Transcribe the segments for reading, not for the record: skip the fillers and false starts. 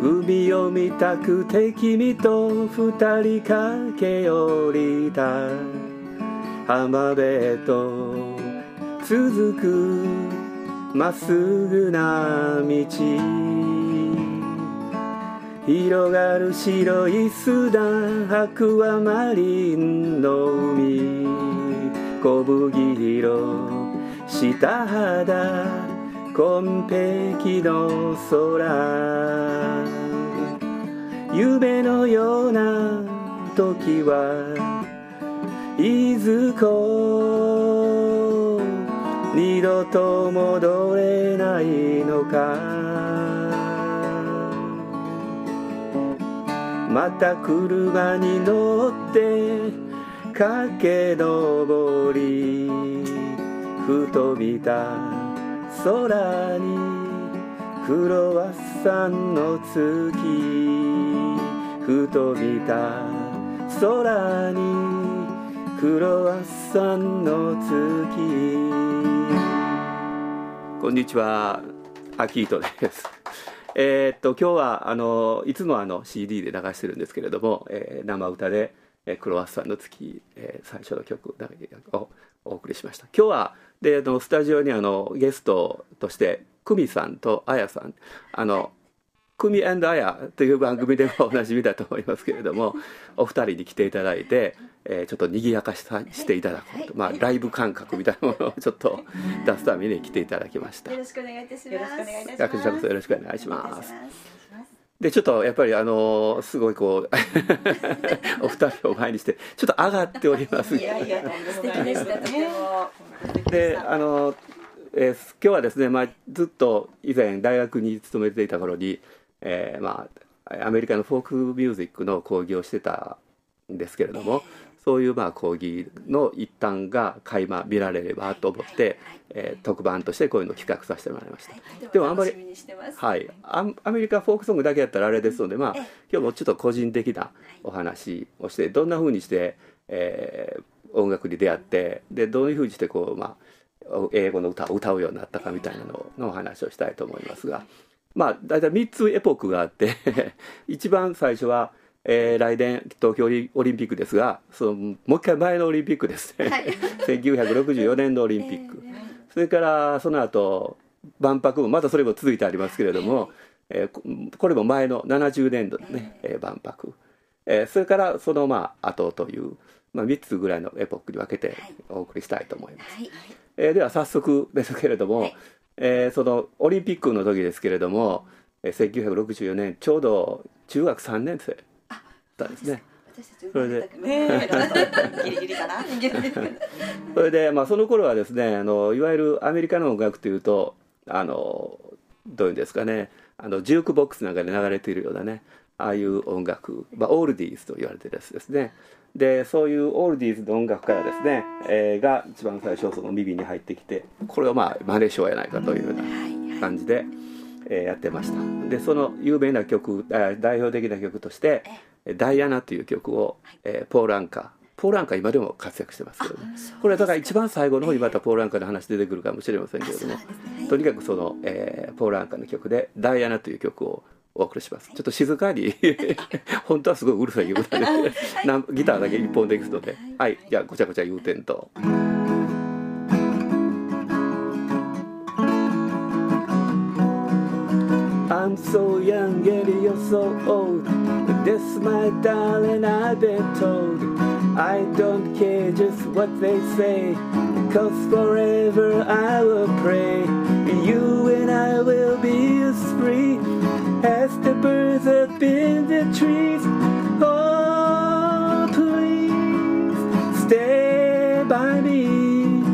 海を見たくて君と二人駆け下りた浜辺へと続くまっすぐな道、広がる白い砂アクアマリンの海、小麦色下肌紺碧の空、夢のような時はいずこ二度と戻れないのか、また車に乗って駆け上り、ふと見た空にクロワッサンの月、ふと見た空にクロワッサンの月。こんにちは、アキートです。今日はいつもCD で流してるんですけれども、生歌でクロワッサンの月、最初の曲をお送りしました。今日はスタジオにゲストとして久美さんとあやさん、久美&あやという番組でもおなじみだと思いますけれども、お二人に来ていただいて、ちょっと賑やかしていただこうと、ライブ感覚みたいなものをちょっと出すために来ていただきました。 よろしくお願いいたします。よろしくお願いいたします。 よろしくお願いします。でちょっとやっぱりすごいこうお二人を前にしてちょっと上がっております。 いや素敵でしたとても。 で今日はですね、ずっと以前大学に勤めていた頃に、アメリカのフォークミュージックの講義をしてたんですけれども、そういう講義の一端が垣間見られればと思って、特番としてこういうのを企画させてもらいました。でもあんまりアメリカフォークソングだけやったらあれですので、今日もちょっと個人的なお話をして、どんな風にして、音楽に出会って、でどういう風にしてこう、英語の歌を歌うようになったかみたいなのお話をしたいと思いますが、だいたい3つエポックがあって一番最初は、来年東京オリンピックですが、もう一回前のオリンピックですね、1964年のオリンピック、それからその後万博もまたそれも続いてありますけれども、これも前の70年度のね、万博、それからその後という、3つぐらいのエポックに分けてお送りしたいと思います。では早速ですけれども、そのオリンピックの時ですけれども、1964年ちょうど中学3年生だったんですね。それでギリギリかなそれで、その頃はですね、いわゆるアメリカの音楽というとどういうんですかね、ジュークボックスなんかで流れているようなね、ああいう音楽、オールディーズと言われてるやつですね。でそういうオールディーズの音楽からですね、が一番最初その耳に入ってきて、これをマネショーやないかというような感じで、やってました。でその有名な曲、代表的な曲としてダイアナという曲を、ポール・アンカー今でも活躍してますけどね、これはだから一番最後の方にまたポール・アンカーの話出てくるかもしれませんけれども、とにかくその、ポール・アンカーの曲でダイアナという曲をお送りします。ちょっと静かに本当はすごいうるさい曲だねギターだけ一本ですので、はい、じゃあごちゃごちゃ言うてんと。I'm so young and you're so old. This, my darling, I've been told. I don't care just what they say, 'cause forever I will pray. You and I will be as free as the birds up in the trees. Oh, please stay by me,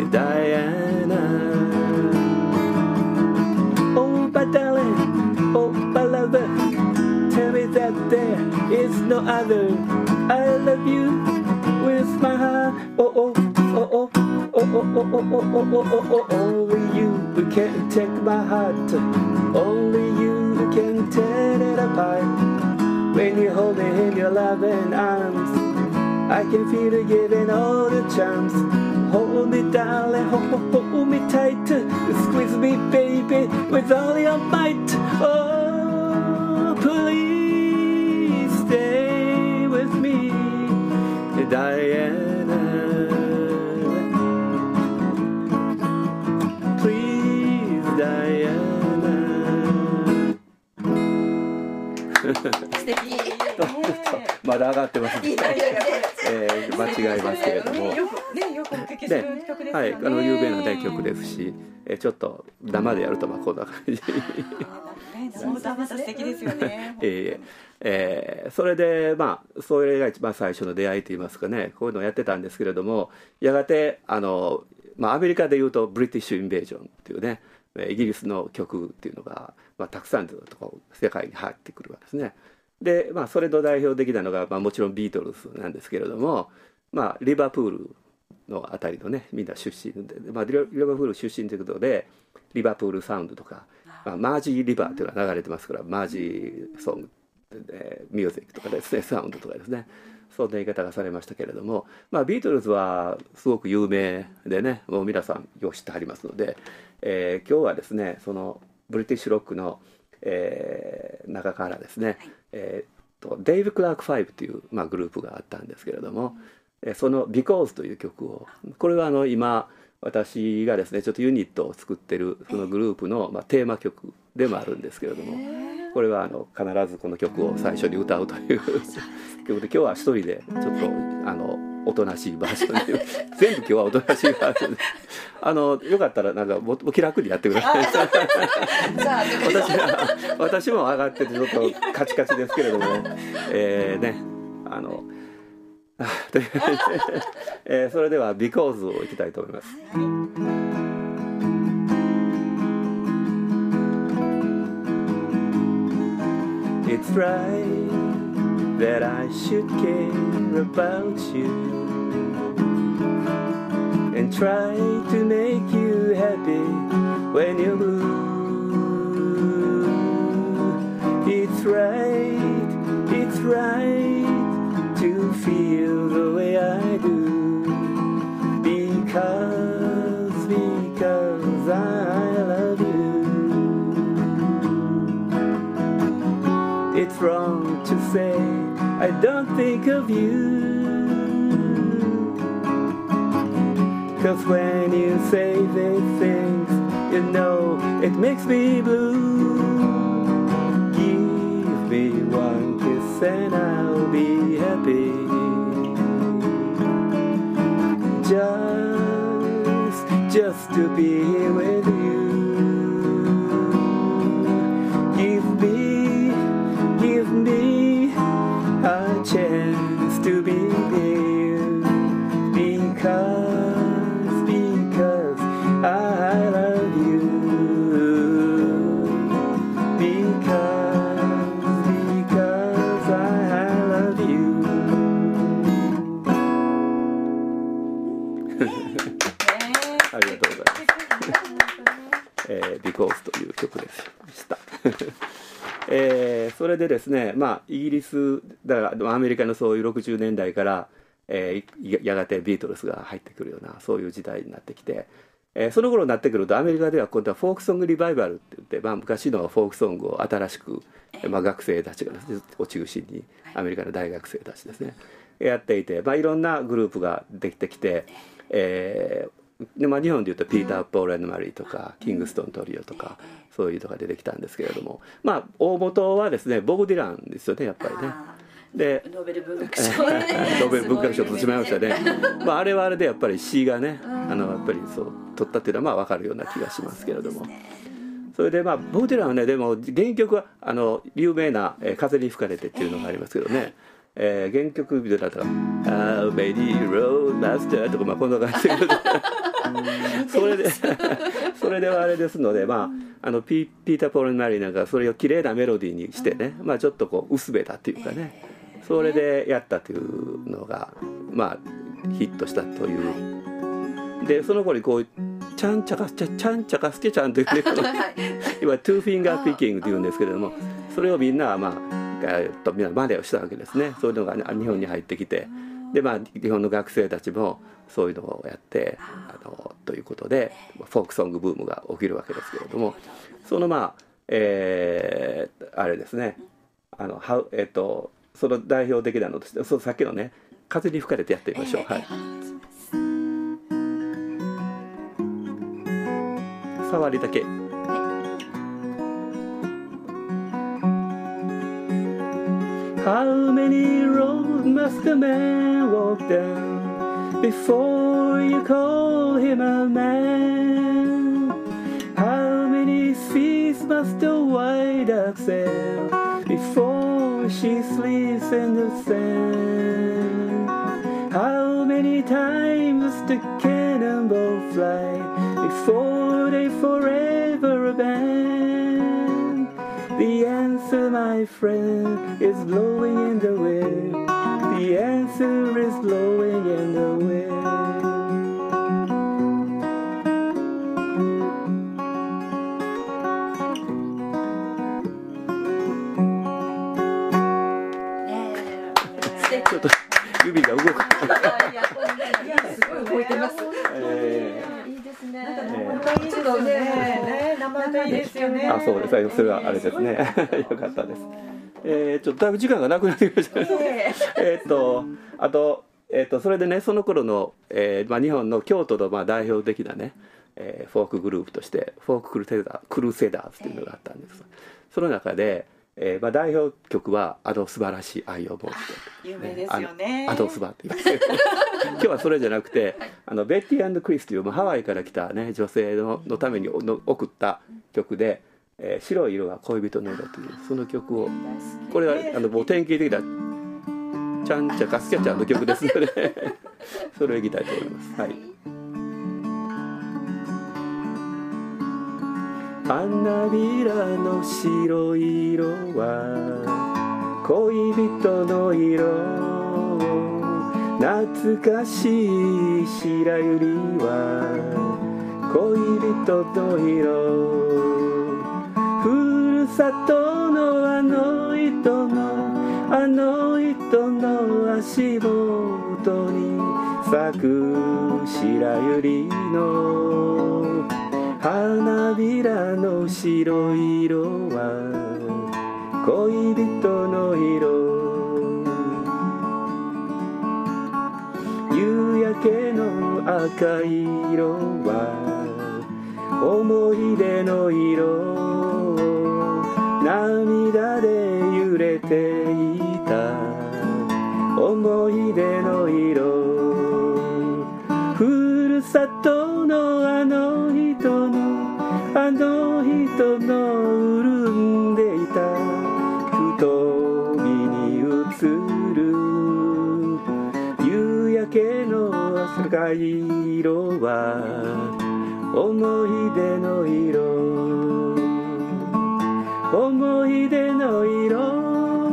Diana.Oh, my darling, oh, my lover, tell me that there is no other. I love you with my heart. Oh, oh, oh, oh, oh, oh, oh, oh, oh, oh, oh, oh. Only you can take my heart. Only you can tear it apart. When you hold me in your loving arms, I can feel you giving all the charms.Hold me, darling, hold me tight. Squeeze me, baby, with all your might. Oh, まだ上がってます。 いやいやいや間違いますけれども、 よくお聞きする曲ですよね。 はい、有名な大曲ですし、ちょっと生でやるとこんな感じ。 生歌また素敵ですよね。 それでそれが一番最初の出会いといいますかね、こういうのをやってたんですけれども、やがてアメリカでいうとブリティッシュ・インベージョンっていうね、イギリスの曲っていうのが、たくさんずっとこう世界に入ってくるわけですね。で、それの代表的なのが、もちろんビートルズなんですけれども、リバプールのあたりのね、みんな出身で、リバプール出身ということでリバプールサウンドとか、マージーリバーというのが流れてますから、マージーソング、ミュージックとかですね、サウンドとかですね、そんな言い方がされましたけれども、ビートルズはすごく有名でね、もう皆さんよく知ってはりますので、今日はですね、そのブリティッシュロックの、中からですね、デイブ・クラーク5という、グループがあったんですけれども、その「Because」という曲を、これは今私がですねちょっとユニットを作ってるそのグループの、テーマ曲でもあるんですけれども、これは必ずこの曲を最初に歌うという曲で、今日は一人でちょっとおとなしいバージョンで全部今日はおとなしいバージョンでよかったらもう気楽にやってください。私も上がっててちょっとカチカチですけれどもね、というそれでは「Because」をいきたいと思います。It's right that I should care about you and try to make you happy when you're blue. It's right to feel the way I do because I love you. It's wrong to say I don't think of you, 'cause when you say these things, you know it makes me blue. Give me one kiss and I'll be happy, just to be here with you. Give me a chance to be here because I love you, because I love you. ありがとうございます。Because という曲でした。それでですね、イギリスだからアメリカのそういう60年代から、やがてビートルズが入ってくるようなそういう時代になってきて、その頃になってくるとアメリカでは今度はフォークソングリバイバルって言って、昔のフォークソングを新しく、学生たちが、を中心にアメリカの大学生たちですねやっていて、いろんなグループができてきて、日本でいうとピーター・ポール&マリーとかキングストン・トリオとかそういうのが出てきたんですけれども、大元はですねボブ・ディランですよね、やっぱりね。でノーベル文学賞ノーベル文学賞取ってしまいましたね。あれはあれでやっぱり詩がねやっぱりそう取ったっていうのは分かるような気がしますけれども、それでボブ・ディランはね、でも原曲は有名な「風に吹かれて」っていうのがありますけどね、原曲でだったら「あメディローマスター」とかこんな感じでそれではあれですので、ピーター・ポール・マリーなんかそれを綺麗なメロディーにしてね、ちょっとこう薄めたっていうかね、それでやったというのがヒットしたという。でその子にこうちゃんちゃかすけちゃんというね今トゥーフィンガーピッキングというんですけれども、それをみんなみんな真似をしたわけですね。そういうのが日本に入ってきて、で日本の学生たちもそういうのをやってということでフォークソングブームが起きるわけですけれども、そのあれですねその代表的なのとしてさっきのね風に吹かれてやってみましょう。はい、触りだけ。 How many roads must a man walk down before you call him a man? How many seas must a white duck sail before she sleeps in the sand? How many times must the cannonball fly before they forever abandon? The answer, my friend, is blowing in the wind. The answer is blowing in the wind. ちょっと指が動く。 いやすごい動いてます。いいですね。ちょっとね、生歌いいですよね。 あ、そうです。それはあれですね。よかったです。ちょっとだいぶ時間がなくなってきました。あとそれでね、その頃の日本の京都の代表的なね、フォークグループとしてフォーククルセダーズというのがあったんです。その中で。代表曲は素晴らしい愛を持って有名ですよね。 スバって言いますけど今日はそれじゃなくてベッティ&クリスというハワイから来た、ね、女性のために送った曲で「白い色が恋人の色」というその曲をこれはもう典型的なちゃんちゃかすきゃちゃんの曲ですのでそれをいきたいと思います。はい。花びらの白い色は恋人の色、懐かしい白百合は恋人の色、ふるさとのあの人の足元に咲く白百合の花びらの白い色は恋人の色、夕焼けの赤い色は思い出の色、涙で揺れていた思い出の色、ふるさとのあの人の潤んでいた瞳に映る夕焼けの赤い色は思い出の色、思い出の色。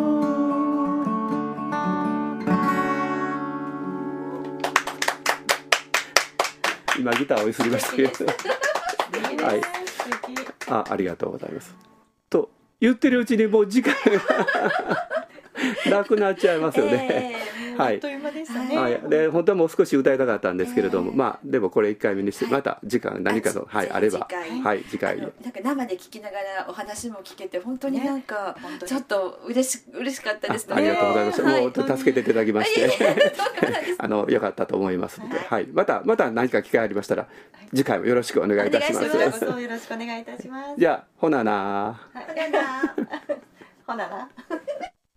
今ギターを譲りましたけどはい、ありがとうございますと言ってるうちにもう時間がなくなっちゃいますよね、はい、 あっという間でしたね、 はい、で本当はもう少し歌いたかったんですけれども、でもこれ1回目にしてまた時間何かの、あれば次回なんか生で聞きながらお話も聞けて本当になんかちょっと嬉しかったですね。 ありがとうございました、もう助けていただきましてよかったと思いますので、また何か機会ありましたら次回もよろしくお願いいたします。 よろしくお願いいたします。 じゃあほななほなな